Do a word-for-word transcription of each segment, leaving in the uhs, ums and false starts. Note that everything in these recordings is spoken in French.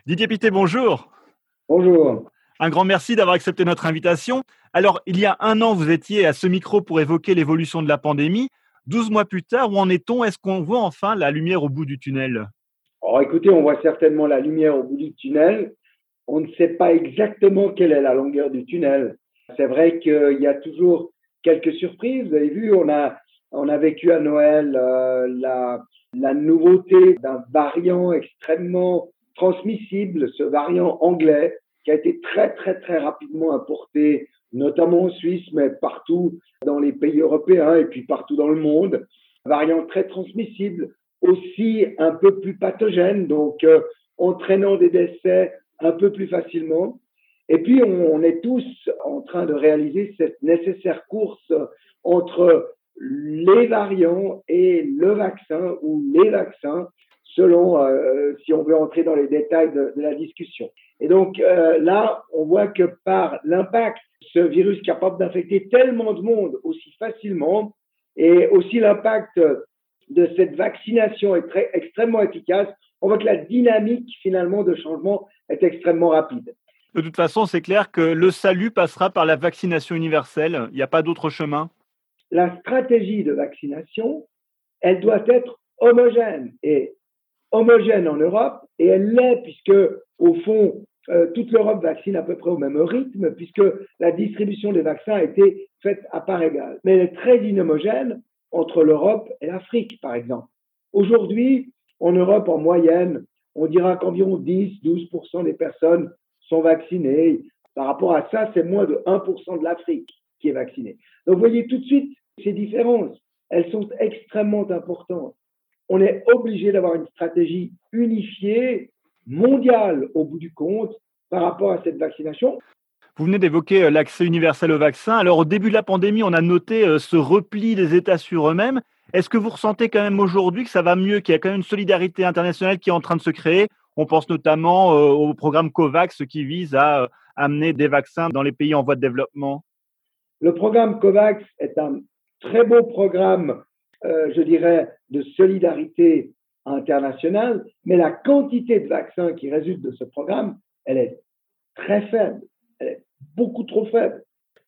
Didier Pittet, bonjour. Bonjour. Un grand merci d'avoir accepté notre invitation. Alors, il y a un an, vous étiez à ce micro pour évoquer l'évolution de la pandémie. Douze mois plus tard, où en est-on? Est-ce qu'on voit enfin la lumière au bout du tunnel? Alors écoutez, on voit certainement la lumière au bout du tunnel. On ne sait pas exactement quelle est la longueur du tunnel. C'est vrai qu'il y a toujours quelques surprises. Vous avez vu, on a, on a vécu à Noël euh, la, la nouveauté d'un variant extrêmement transmissible, ce variant anglais, qui a été très, très, très rapidement importé, notamment en Suisse, mais partout dans les pays européens et puis partout dans le monde. Un variant très transmissible, aussi un peu plus pathogène, donc euh, entraînant des décès un peu plus facilement. Et puis, on, on est tous en train de réaliser cette nécessaire course entre les variants et le vaccin ou les vaccins, selon euh, si on veut entrer dans les détails de, de la discussion. Et donc euh, là, on voit que par l'impact, ce virus capable d'infecter tellement de monde aussi facilement, et aussi l'impact de cette vaccination est très, extrêmement efficace, on voit que la dynamique finalement de changement est extrêmement rapide. De toute façon, c'est clair que le salut passera par la vaccination universelle. Il n'y a pas d'autre chemin. La stratégie de vaccination, elle doit être homogène et homogène en Europe, et elle l'est puisque, au fond, euh, toute l'Europe vaccine à peu près au même rythme, puisque la distribution des vaccins a été faite à part égale. Mais elle est très inhomogène entre l'Europe et l'Afrique, par exemple. Aujourd'hui, en Europe, en moyenne, on dira qu'environ dix à douze pour cent des personnes sont vaccinées. Par rapport à ça, c'est moins de un pour cent de l'Afrique qui est vaccinée. Donc, vous voyez tout de suite ces différences. Elles sont extrêmement importantes. On est obligé d'avoir une stratégie unifiée, mondiale au bout du compte, par rapport à cette vaccination. Vous venez d'évoquer l'accès universel au vaccin. Alors, au début de la pandémie, on a noté ce repli des États sur eux-mêmes. Est-ce que vous ressentez quand même aujourd'hui que ça va mieux, qu'il y a quand même une solidarité internationale qui est en train de se créer? On pense notamment au programme COVAX qui vise à amener des vaccins dans les pays en voie de développement. Le programme COVAX est un très beau programme, euh, je dirais, de solidarité internationale, mais la quantité de vaccins qui résulte de ce programme, elle est très faible, elle est beaucoup trop faible.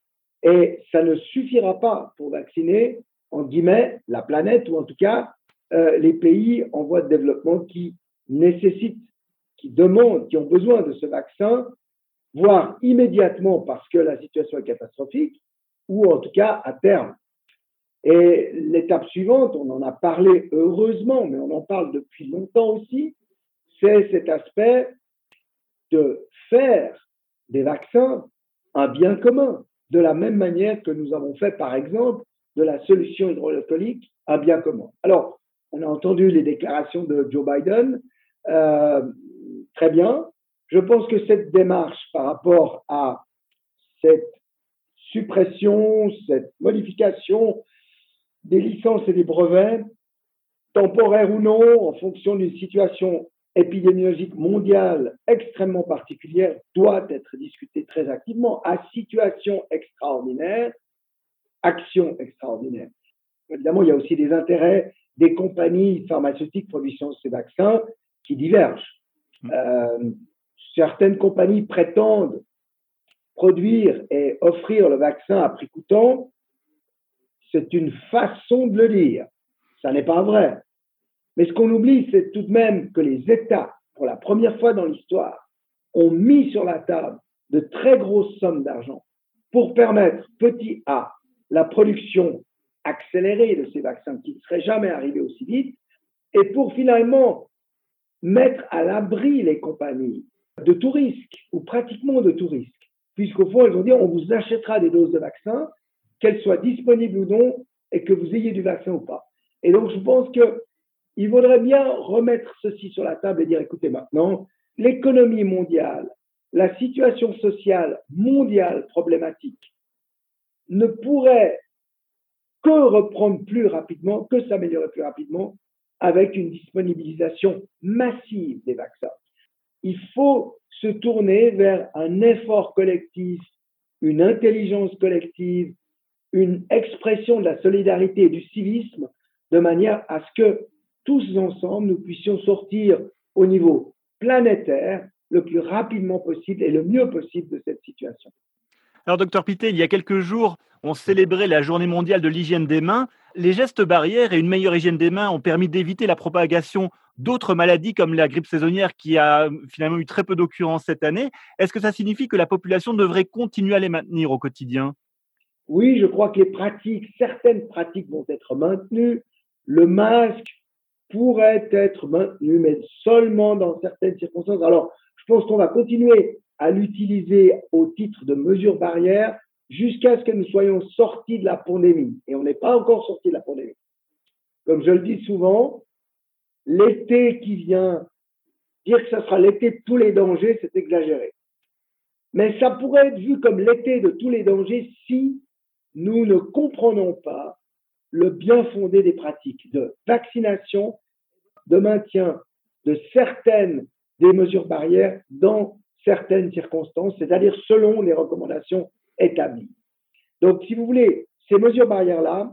Et ça ne suffira pas pour vacciner, en guillemets, la planète, ou en tout cas euh, les pays en voie de développement qui nécessitent, qui demandent, qui ont besoin de ce vaccin, voire immédiatement parce que la situation est catastrophique, ou en tout cas à terme. Et l'étape suivante, on en a parlé heureusement, mais on en parle depuis longtemps aussi, c'est cet aspect de faire des vaccins un bien commun, de la même manière que nous avons fait, par exemple, de la solution hydroalcoolique un bien commun. Alors, on a entendu les déclarations de Joe Biden, euh, très bien. Je pense que cette démarche par rapport à cette suppression, cette modification des licences et des brevets, temporaires ou non, en fonction d'une situation épidémiologique mondiale extrêmement particulière, doit être discutée très activement à situation extraordinaire, action extraordinaire. Évidemment, il y a aussi des intérêts des compagnies pharmaceutiques produisant ces vaccins qui divergent. Euh, certaines compagnies prétendent produire et offrir le vaccin à prix coûtant. C'est une façon de le dire. Ça n'est pas vrai. Mais ce qu'on oublie, c'est tout de même que les États, pour la première fois dans l'histoire, ont mis sur la table de très grosses sommes d'argent pour permettre, petit a, la production accélérée de ces vaccins qui ne seraient jamais arrivés aussi vite, et pour finalement mettre à l'abri les compagnies de tout risque, ou pratiquement de tout risque, puisqu'au fond, elles vont dire on vous achètera des doses de vaccins, qu'elles soient disponibles ou non, et que vous ayez du vaccin ou pas. Et donc, je pense qu'il vaudrait bien remettre ceci sur la table et dire, écoutez, maintenant, l'économie mondiale, la situation sociale mondiale problématique ne pourrait que reprendre plus rapidement, que s'améliorer plus rapidement avec une disponibilisation massive des vaccins. Il faut se tourner vers un effort collectif, une intelligence collective, une expression de la solidarité et du civisme, de manière à ce que tous ensemble, nous puissions sortir au niveau planétaire le plus rapidement possible et le mieux possible de cette situation. Alors, docteur Pittet, il y a quelques jours, on célébrait la journée mondiale de l'hygiène des mains. Les gestes barrières et une meilleure hygiène des mains ont permis d'éviter la propagation d'autres maladies comme la grippe saisonnière qui a finalement eu très peu d'occurrences cette année. Est-ce que ça signifie que la population devrait continuer à les maintenir au quotidien? Oui, je crois que les pratiques, certaines pratiques vont être maintenues. Le masque pourrait être maintenu, mais seulement dans certaines circonstances. Alors, je pense qu'on va continuer à l'utiliser au titre de mesures barrières jusqu'à ce que nous soyons sortis de la pandémie. Et on n'est pas encore sortis de la pandémie. Comme je le dis souvent, l'été qui vient, dire que ce sera l'été de tous les dangers, c'est exagéré. Mais ça pourrait être vu comme l'été de tous les dangers si nous ne comprenons pas le bien fondé des pratiques de vaccination, de maintien de certaines des mesures barrières dans certaines circonstances, c'est-à-dire selon les recommandations établies. Donc, si vous voulez, ces mesures barrières-là,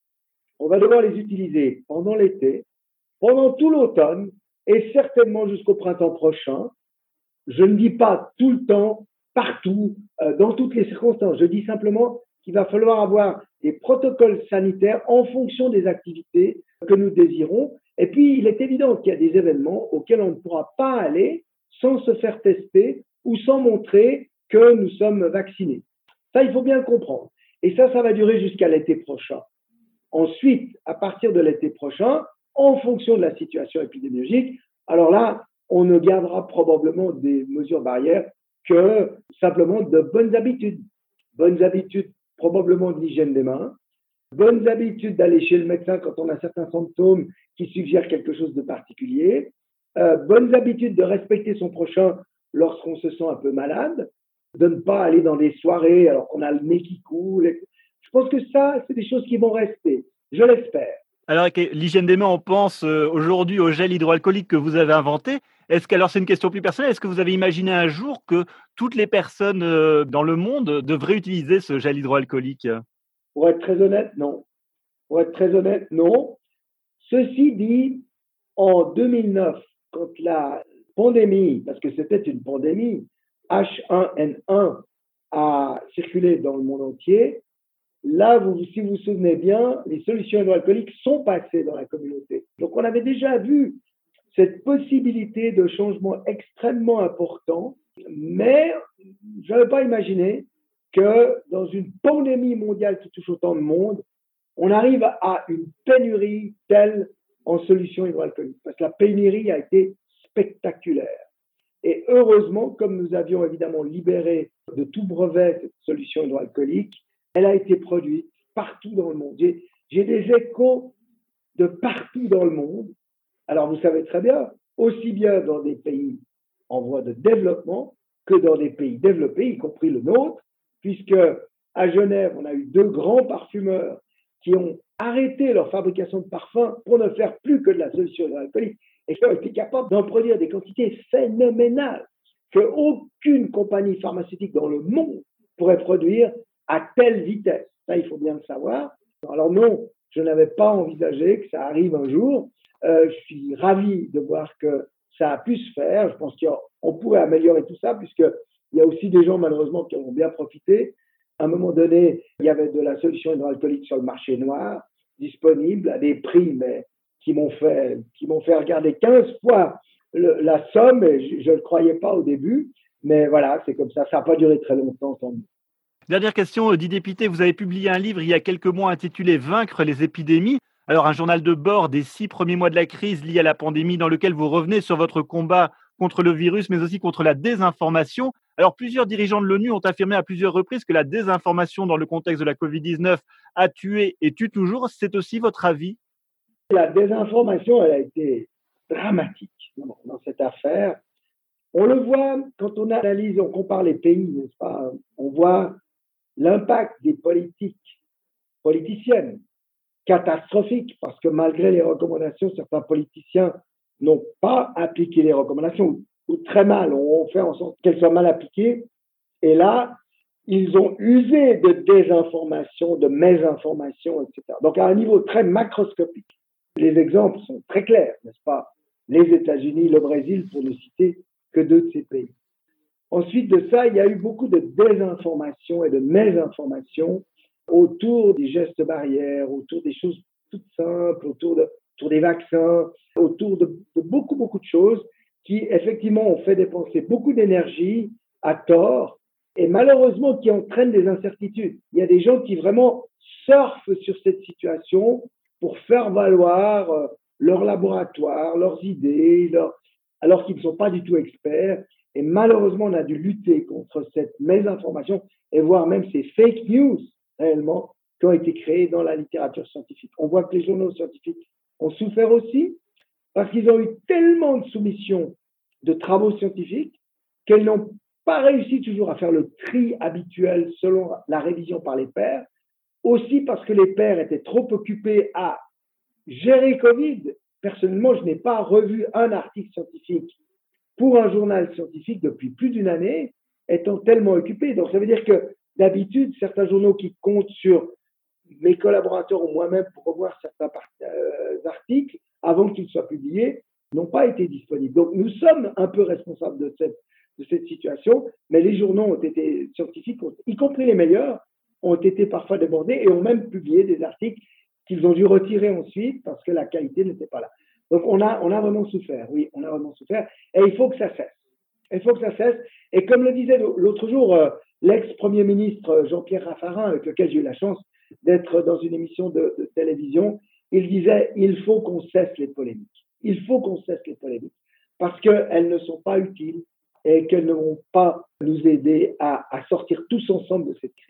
on va devoir les utiliser pendant l'été, pendant tout l'automne et certainement jusqu'au printemps prochain. Je ne dis pas tout le temps, partout, euh, dans toutes les circonstances. Je dis simplement qu'il va falloir avoir des protocoles sanitaires en fonction des activités que nous désirons. Et puis, il est évident qu'il y a des événements auxquels on ne pourra pas aller sans se faire tester ou sans montrer que nous sommes vaccinés. Ça, il faut bien le comprendre. Et ça, ça va durer jusqu'à l'été prochain. Ensuite, à partir de l'été prochain, en fonction de la situation épidémiologique, alors là, on ne gardera probablement des mesures barrières que simplement de bonnes habitudes. Bonnes habitudes, probablement de l'hygiène des mains. Bonnes habitudes d'aller chez le médecin quand on a certains symptômes qui suggèrent quelque chose de particulier. Euh, bonnes habitudes de respecter son prochain lorsqu'on se sent un peu malade. De ne pas aller dans des soirées alors qu'on a le nez qui coule. Je pense que ça, c'est des choses qui vont rester. Je l'espère. Alors, avec l'hygiène des mains, on pense euh, aujourd'hui au gel hydroalcoolique que vous avez inventé. Est-ce que, alors c'est une question plus personnelle, est-ce que vous avez imaginé un jour que toutes les personnes euh, dans le monde devraient utiliser ce gel hydroalcoolique? Pour être très honnête, non. Pour être très honnête, non. Ceci dit, en deux mille neuf, quand la pandémie, parce que c'était une pandémie, H un N un a circulé dans le monde entier, là, vous, si vous vous souvenez bien, les solutions hydroalcooliques sont passées dans la communauté. Donc, on avait déjà vu cette possibilité de changement extrêmement important, mais je n'avais pas imaginé que dans une pandémie mondiale qui touche autant de monde, on arrive à une pénurie telle en solutions hydroalcooliques. Parce que la pénurie a été spectaculaire. Et heureusement, comme nous avions évidemment libéré de tout brevet cette solution hydroalcoolique, elle a été produite partout dans le monde. J'ai, j'ai des échos de partout dans le monde. Alors, vous savez très bien, aussi bien dans des pays en voie de développement que dans des pays développés, y compris le nôtre, puisque à Genève, on a eu deux grands parfumeurs qui ont arrêté leur fabrication de parfums pour ne faire plus que de la solution hydroalcoolique et qui ont été capables d'en produire des quantités phénoménales qu'aucune compagnie pharmaceutique dans le monde pourrait produire à telle vitesse. Ça, il faut bien le savoir. Alors non, je n'avais pas envisagé que ça arrive un jour. Euh, je suis ravi de voir que ça a pu se faire. Je pense qu'on pourrait améliorer tout ça, puisqu'il y a aussi des gens, malheureusement, qui en ont bien profité. À un moment donné, il y avait de la solution hydroalcoolique sur le marché noir, disponible à des prix, mais qui m'ont fait, qui m'ont fait regarder quinze fois le, la somme, et je ne le croyais pas au début. Mais voilà, c'est comme ça. Ça n'a pas duré très longtemps, tant mieux. Dernière question, Didier Pittet, vous avez publié un livre il y a quelques mois intitulé « Vaincre les épidémies ». Alors, un journal de bord des six premiers mois de la crise liée à la pandémie dans lequel vous revenez sur votre combat contre le virus, mais aussi contre la désinformation. Alors, plusieurs dirigeants de l'ONU ont affirmé à plusieurs reprises que la désinformation dans le contexte de la covid dix-neuf a tué et tue toujours. C'est aussi votre avis? La désinformation, elle a été dramatique dans cette affaire. On le voit quand on analyse, on compare les pays, n'est-ce pas? On voit l'impact des politiques politiciennes catastrophique, parce que malgré les recommandations, certains politiciens n'ont pas appliqué les recommandations, ou très mal, ont fait en sorte qu'elles soient mal appliquées. Et là, ils ont usé de désinformation, de mésinformation, et cetera. Donc, à un niveau très macroscopique, les exemples sont très clairs, n'est-ce pas? Les États-Unis, le Brésil, pour ne citer que deux de ces pays. Ensuite de ça, il y a eu beaucoup de désinformation et de mésinformation autour des gestes barrières, autour des choses toutes simples, autour, de, autour des vaccins, autour de, de beaucoup, beaucoup de choses qui, effectivement, ont fait dépenser beaucoup d'énergie à tort et malheureusement qui entraînent des incertitudes. Il y a des gens qui vraiment surfent sur cette situation pour faire valoir euh, leur laboratoire, leurs idées, leur... alors qu'ils ne sont pas du tout experts. Et malheureusement, on a dû lutter contre cette mésinformation et voire même ces fake news, réellement, qui ont été créés dans la littérature scientifique. On voit que les journaux scientifiques ont souffert aussi parce qu'ils ont eu tellement de soumissions de travaux scientifiques qu'elles n'ont pas réussi toujours à faire le tri habituel selon la révision par les pairs. Aussi parce que les pairs étaient trop occupés à gérer Covid. Personnellement, je n'ai pas revu un article scientifique pour un journal scientifique depuis plus d'une année, étant tellement occupés. Donc, ça veut dire que d'habitude, certains journaux qui comptent sur mes collaborateurs ou moi-même pour revoir certains euh, articles avant qu'ils soient publiés n'ont pas été disponibles. Donc, nous sommes un peu responsables de cette, de cette situation, mais les journaux ont été scientifiques, y compris les meilleurs, ont été parfois débordés et ont même publié des articles qu'ils ont dû retirer ensuite parce que la qualité n'était pas là. Donc, on a, on a vraiment souffert, oui, on a vraiment souffert et il faut que ça cesse. Il faut que ça cesse. Et comme le disait l'autre jour euh, l'ex-premier ministre Jean-Pierre Raffarin, avec lequel j'ai eu la chance d'être dans une émission de, de télévision, il disait « il faut qu'on cesse les polémiques. Il faut qu'on cesse les polémiques parce qu'elles ne sont pas utiles et qu'elles ne vont pas nous aider à, à sortir tous ensemble de cette crise. »